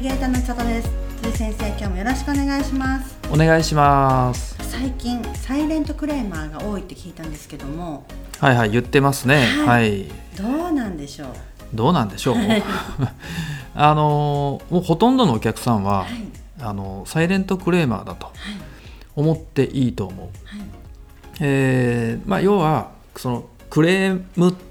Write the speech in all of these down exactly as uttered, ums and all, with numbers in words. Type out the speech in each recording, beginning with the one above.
ゲーターの里です。辻先生、今日もよろしくお願いします。 お願いします。 最近サイレントクレーマーが多いって聞いたんですけども。 はいはい、言ってますね。はい、はい、 どうなんでしょうどうなんでしょうあのもうほとんどのお客さんは、はい、あのサイレントクレーマーだと思っていいと思う、はいえーまあ、要はそのクレームって、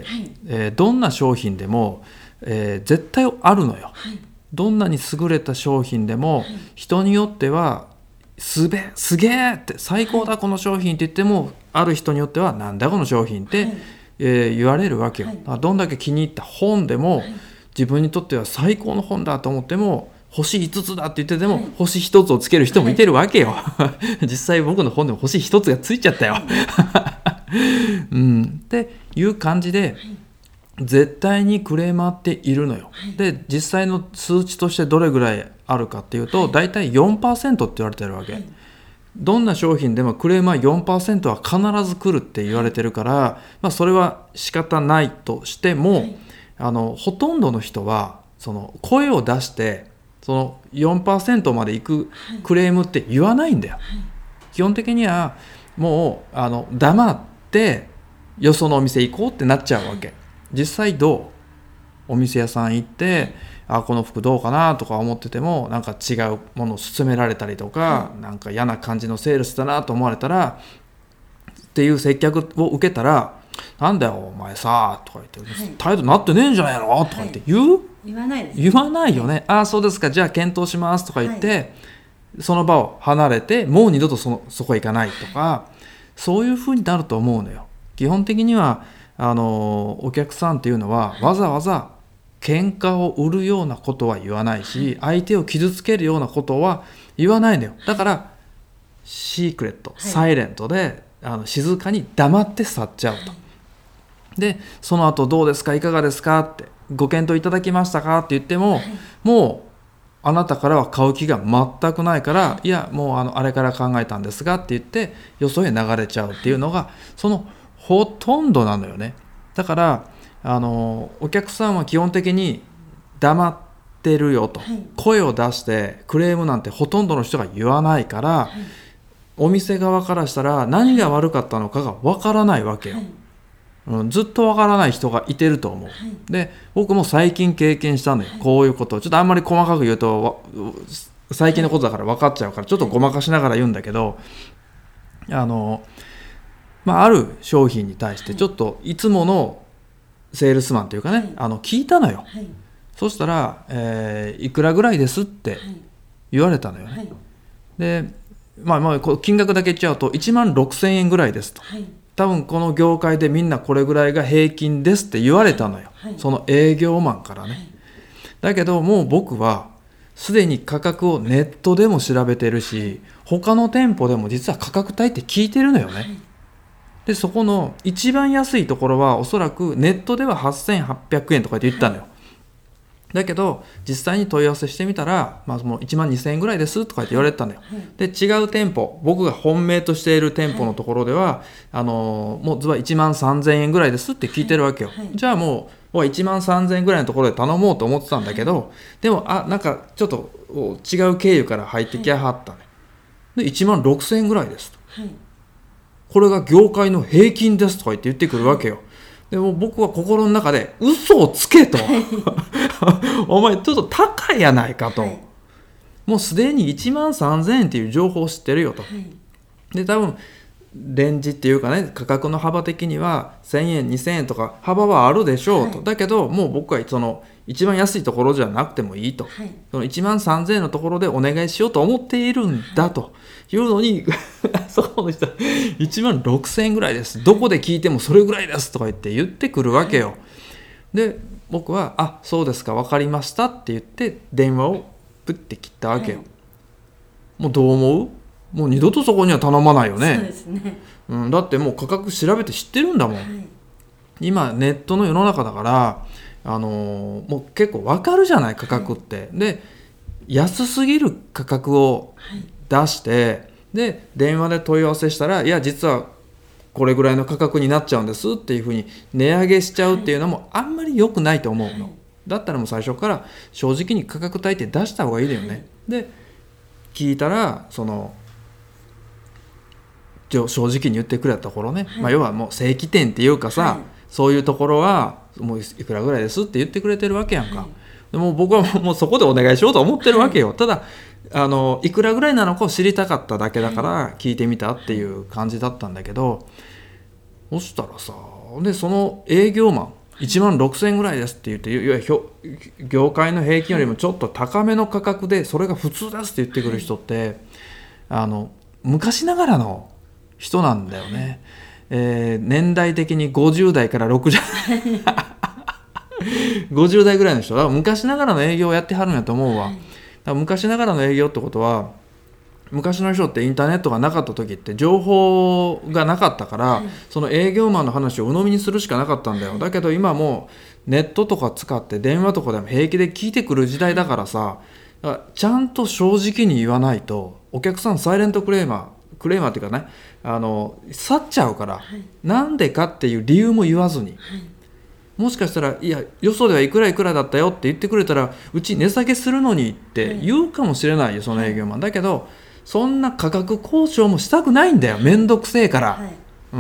はいえー、どんな商品でも、えー、絶対あるのよ、はい、どんなに優れた商品でも、はい、人によってはすべすげーって最高だこの商品って言っても、ある人によってはなんだこの商品って、はいえー、言われるわけよ、はい、どんだけ気に入った本でも、はい、自分にとっては最高の本だと思っても星いつつだって言ってても、はい、星ひとつをつける人もいてるわけよ、はい、実際僕の本でも星ひとつがついちゃったよ、はいうん、っていう感じで、はい絶対にクレーマーっているのよ、はい、で実際の数値としてどれぐらいあるかっていうと、はい、だいたい よんパーセント って言われてるわけ、はい、どんな商品でもクレーマー よんパーセント は必ず来るって言われてるから、はいまあ、それは仕方ないとしても、はい、あのほとんどの人はその声を出してその よんパーセント まで行くクレームって言わないんだよ、はい、基本的にはもうあの黙ってよそのお店行こうってなっちゃうわけ、はい実際どうお店屋さん行ってあこの服どうかなとか思っててもなんか違うものを勧められたりとか、うん、なんか嫌な感じのセールスだなと思われたらっていう接客を受けたらなんだよお前さとか言って、はい、態度なってねえんじゃないのとか言って言う、はい、 言わないです、 ね、言わないよねああそうですかじゃあ検討しますとか言って、はい、その場を離れてもう二度と そ, のそこへ行かないとか、はい、そういう風になると思うのよ基本的にはあのお客さんっていうのはわざわざ喧嘩を売るようなことは言わないし相手を傷つけるようなことは言わないんだよだからシークレット、はい、サイレントであの静かに黙って去っちゃうと、はい、でその後どうですかいかがですかってご検討いただきましたかって言っても、はい、もうあなたからは買う気が全くないから、はい、いやもう あのあれから考えたんですがって言ってよそへ流れちゃうっていうのがそのほとんどなのよねだからあのお客さんは基本的に黙ってるよと、はい、声を出してクレームなんてほとんどの人が言わないから、はい、お店側からしたら何が悪かったのかがわからないわけよ、はいうん、ずっとわからない人がいてると思う、はい、で僕も最近経験したのよ、はい、こういうことをちょっとあんまり細かく言うと最近のことだから分かっちゃうからちょっとごまかしながら言うんだけど、はい、あのまあ、ある商品に対してちょっといつものセールスマンというかね、はい、あの聞いたのよ、はい、そしたら、えー、いくらぐらいですって言われたのよね、はい、で、まあ、まあ金額だけ言っちゃうといちまんろくせんえんぐらいですと、はい、多分この業界でみんなこれぐらいが平均ですって言われたのよ、はい、その営業マンからね、はい、だけどもう僕はすでに価格をネットでも調べてるし他の店舗でも実は価格帯って聞いてるのよね、はいでそこの一番安いところはおそらくネットでははっせんはっぴゃくえんとかって言ったのよ、はい、だけど実際に問い合わせしてみたら、まあ、もういちまんにせんえんぐらいですとかって言われてたのよ、はい、で違う店舗僕が本命としている店舗のところでは、はい、あのもうずばいちまんさんぜんえんぐらいですって聞いてるわけよ、はいはい、じゃあもういちまんさんぜんえんぐらいのところで頼もうと思ってたんだけど、はい、でもあなんかちょっと違う経由から入ってきやはったね、はい、でいちまんろくせんえんぐらいですと、はいこれが業界の平均ですとか言って言ってくるわけよ。でも僕は心の中で嘘をつけとお前ちょっと高いやないかと、はい、もうすでにいちまんさんぜんえんっていう情報を知ってるよと、はい、で多分レンジっていうかね価格の幅的にはせんえんにせんえんとか幅はあるでしょうと、はい、だけどもう僕はその一番安いところじゃなくてもいいと、はい、そのいちまんさんぜんえんのところでお願いしようと思っているんだというのに、はい、そこの人いちまんろくせんえんぐらいですどこで聞いてもそれぐらいですとか言って言ってくるわけよ、はい、で僕はあそうですか分かりましたって言って電話をプッて切ったわけよ、はい、もうどう思うもう二度とそこには頼まないよね。 そうですね、 うん、だってもう価格調べて知ってるんだもん、はい、今ネットの世の中だから、あのー、もう結構分かるじゃない価格って、はい、で安すぎる価格を出して、はい、で電話で問い合わせしたらいや実はこれぐらいの価格になっちゃうんですっていうふうに値上げしちゃうっていうのもあんまり良くないと思うの、はい、 だったらもう最初から正直に価格帯って出した方がいいだよね、はい、で聞いたらその正直に言ってくれたところね、はい、まあ、要はもう正規店っていうかさ、はい、そういうところはもういくらぐらいですって言ってくれてるわけやんか、はい、でも僕はもうそこでお願いしようと思ってるわけよ、はい、ただあのいくらぐらいなのかを知りたかっただけだから聞いてみたっていう感じだったんだけど、そしたらさでその営業マンいちまんろくせんえんぐらいですって言って、いや業界の平均よりもちょっと高めの価格でそれが普通ですって言ってくる人って、あの昔ながらの人なんだよね、えー、年代的にごじゅう代からろくじゅうごじゅう代ぐらいの人だから昔ながらの営業をやってはるんやと思うわ。だから昔ながらの営業ってことは、昔の人ってインターネットがなかった時って情報がなかったから、はい、その営業マンの話を鵜呑みにするしかなかったんだよ。だけど今もうネットとか使って電話とかでも平気で聞いてくる時代だからさ、だからちゃんと正直に言わないとお客さんサイレントクレーマークレーマーっていうかね、あの去っちゃうから、はい、なんでかっていう理由も言わずに、はい、もしかしたらいやよそではいくらいくらだったよって言ってくれたらうち値下げするのにって言うかもしれないよ、その営業マンだけど、そんな価格交渉もしたくないんだよ、めんどくせえから、はい、うん、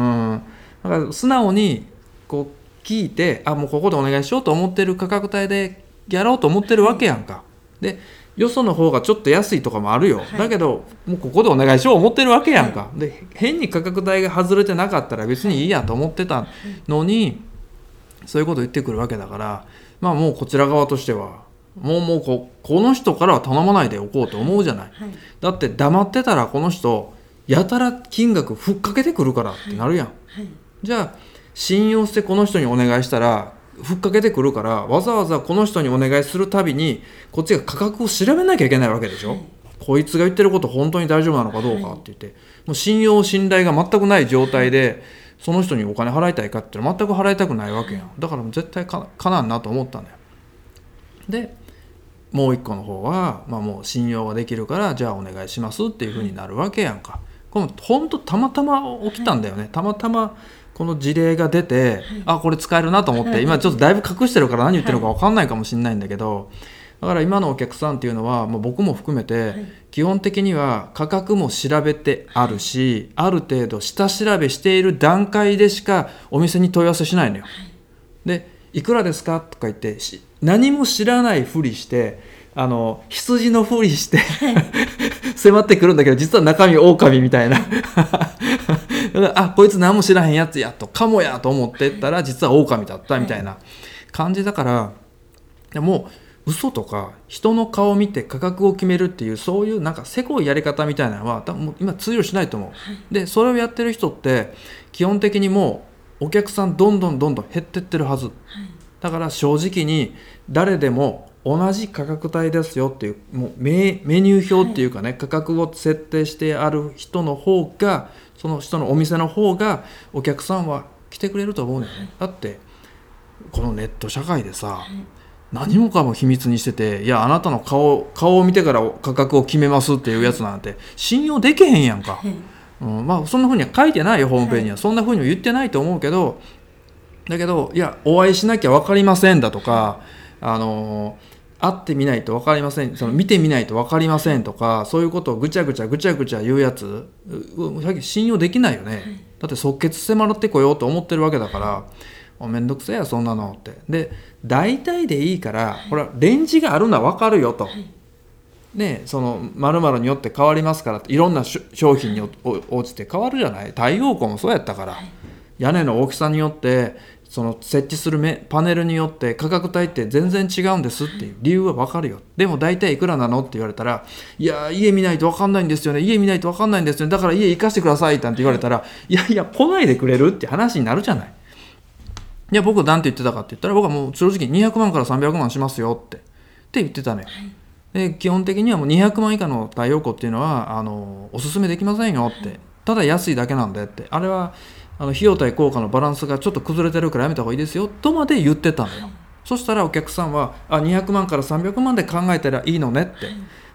だから素直にこう聞いて、あもうここでお願いしようと思ってる価格帯でやろうと思ってるわけやんか、はい、でよその方がちょっと安いとかもあるよ、はい、だけどもうここでお願いしよう思ってるわけやんか、はい、で変に価格帯が外れてなかったら別にいいやと思ってたのに、はい、そういうこと言ってくるわけだから、まあもうこちら側としてはもうもう こ, この人からは頼まないでおこうと思うじゃない、はい、だって黙ってたらこの人やたら金額ふっかけてくるからってなるやん、はいはい、じゃあ信用してこの人にお願いしたらふっかけてくるから、わざわざこの人にお願いするたびにこっちが価格を調べなきゃいけないわけでしょ、はい、こいつが言ってること本当に大丈夫なのかどうかって言って、はい、もう信用信頼が全くない状態でその人にお金払いたいかって言ったら全く払いたくないわけやん。だから絶対 か, かなんなと思ったんだよ。でもう一個の方は、まあ、もう信用ができるからじゃあお願いしますっていう風になるわけやんか。この本当たまたま起きたんだよね、はい、たまたまこの事例が出て、はい、あこれ使えるなと思って、今ちょっとだいぶ隠してるから何言ってるのか分かんないかもしれないんだけど、だから今のお客さんっていうのはもう僕も含めて、はい、基本的には価格も調べてあるし、ある程度下調べしている段階でしかお店に問い合わせしないのよ、はい、でいくらですかとか言って何も知らないふりしてあの羊のふりして迫ってくるんだけど実は中身狼みたいなあこいつ何も知らへんやつやとかもやと思ってったら実は狼だったみたいな感じだから、でも嘘とか人の顔を見て価格を決めるっていうそういうなんかせこいやり方みたいなのは多分もう今通用しないと思う、はい、でそれをやってる人って基本的にもうお客さんどんどんどんどん減ってってるはず、はい、だから正直に誰でも同じ価格帯ですよっていうもう メ, メニュー表っていうかね、はい、価格を設定してある人の方がその人のお店の方がお客さんは来てくれると思うのよね、はい、だってこのネット社会でさ、はい、何もかも秘密にしてていやあなたの 顔, 顔を見てから価格を決めますっていうやつなんて信用できへんやんか、はいうん、まあそんな風には書いてないよホームページには、はい、そんな風には言ってないと思うけどだけどいやお会いしなきゃ分かりませんだとかあの会ってみないと分かりませんその見てみないと分かりませんとかそういうことをぐちゃぐちゃぐちゃぐちゃ言うやつ信用できないよね、はい、だって即決迫ってこようと思ってるわけだからめんどくせえやそんなのってで大体でいいからこれはレンジがあるのは分かるよと、はいね、その〇〇によって変わりますからっていろんな商品に応じて変わるじゃない。太陽光もそうやったから、はい、屋根の大きさによってその設置するパネルによって価格帯って全然違うんですっていう理由は分かるよ。でも大体いくらなのって言われたらいや家見ないと分かんないんですよね家見ないと分かんないんですよねだから家行かせてくださいなんて言われたらいやいや来ないでくれるって話になるじゃない。いや僕なんて言ってたかって言ったら僕はもう正直にひゃくまんからさんびゃくまんしますよってって言ってたのよ、はいで基本的にはもうにひゃくまん以下の太陽光っていうのはあのおすすめできませんよって、はい、ただ安いだけなんでってあれはあの費用対効果のバランスがちょっと崩れてるからやめた方がいいですよとまで言ってたのよ、はい、そしたらお客さんはあにひゃくまんからさんびゃくまんで考えたらいいのねって、はい、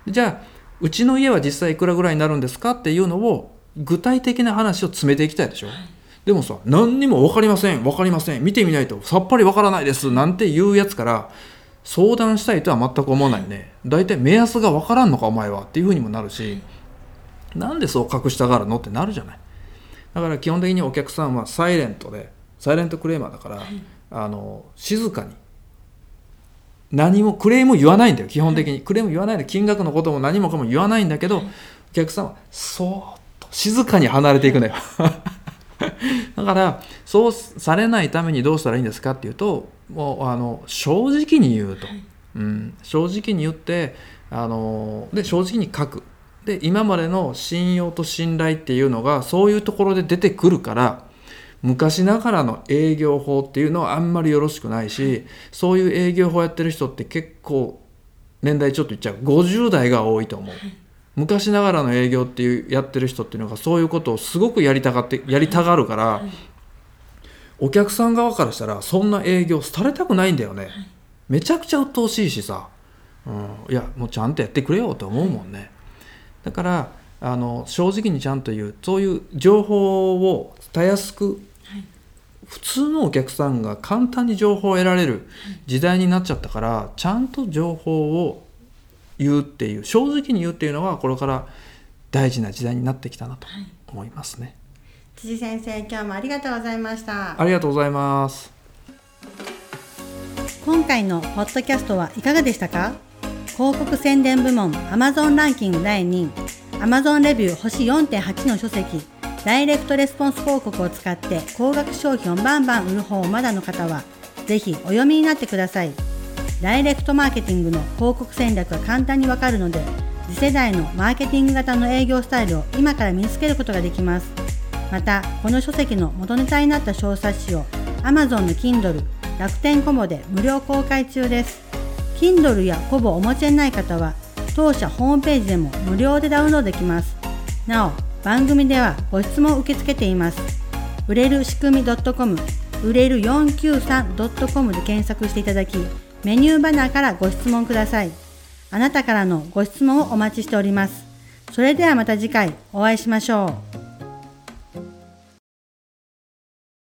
じゃあうちの家は実際いくらぐらいになるんですかっていうのを具体的な話を詰めていきたいでしょ、はい、でもさ何にも分かりません分かりません見てみないとさっぱり分からないですなんて言うやつから相談したいとは全く思わないね。だいたい目安が分からんのかお前はっていうふうにもなるし、なんでそう隠したがるのってなるじゃない。だから基本的にお客さんはサイレントでサイレントクレーマーだから、はい、あの静かに何もクレーム言わないんだよ。基本的にクレーム言わないで、金額のことも何もかも言わないんだけど、はい、お客さんはそーっと静かに離れていくのよだからそうされないためにどうしたらいいんですかっていうと、もうあの正直に言うと、はい、うん、正直に言ってあので正直に書く。で今までの信用と信頼っていうのがそういうところで出てくるから、昔ながらの営業法っていうのはあんまりよろしくないし、はい、そういう営業法やってる人って結構年代ちょっと言っちゃうごじゅう代が多いと思う、はい、昔ながらの営業っていうやってる人っていうのがそういうことをすごくやりたがってやりたがるから、はい、お客さん側からしたらそんな営業されたくないんだよね、はい、めちゃくちゃ鬱陶しいしさ、うん、いやもうちゃんとやってくれよと思うもんね、はい、だからあの正直にちゃんと言う、そういう情報をたやすく、はい、普通のお客さんが簡単に情報を得られる時代になっちゃったから、はい、ちゃんと情報を言うっていう、正直に言うっていうのはこれから大事な時代になってきたなと思いますね、はい、 辻先生、今日もありがとうございました。 ありがとうございます。 今回のポッドキャストはいかがでしたか？広告宣伝部門 Amazon ランキングだいにい、Amazon レビュー星 よんてんはち の書籍ダイレクトレスポンス広告を使って高額商品をバンバン売る方をまだの方はぜひお読みになってください。ダイレクトマーケティングの広告戦略が簡単にわかるので、次世代のマーケティング型の営業スタイルを今から身につけることができます。またこの書籍の元ネタになった小冊子を Amazon の Kindle、楽天コボで無料公開中です。 Kindle やコボをお持ちでない方は当社ホームページでも無料でダウンロードできます。なお番組ではご質問を受け付けています。売れる仕組み .com、 売れる よんきゅうさん .com で検索していただき、メニューバナーからご質問ください。あなたからのご質問をお待ちしております。それではまた次回お会いしましょう。